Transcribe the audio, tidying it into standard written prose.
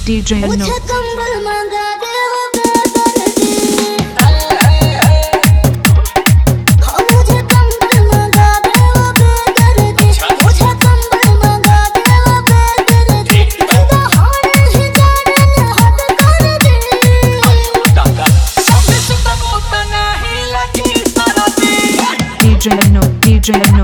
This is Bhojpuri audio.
DJ Anno. मुझे कंबल मंगा दे वो बेदर्दी। हाँ मुझे कंबल मंगा दे वो बेदर्दी। मुझे कंबल मंगा दे वो बेदर्दी। जिंदा होने ही जाने न हद कर दे। DJ Anno, DJ Anno.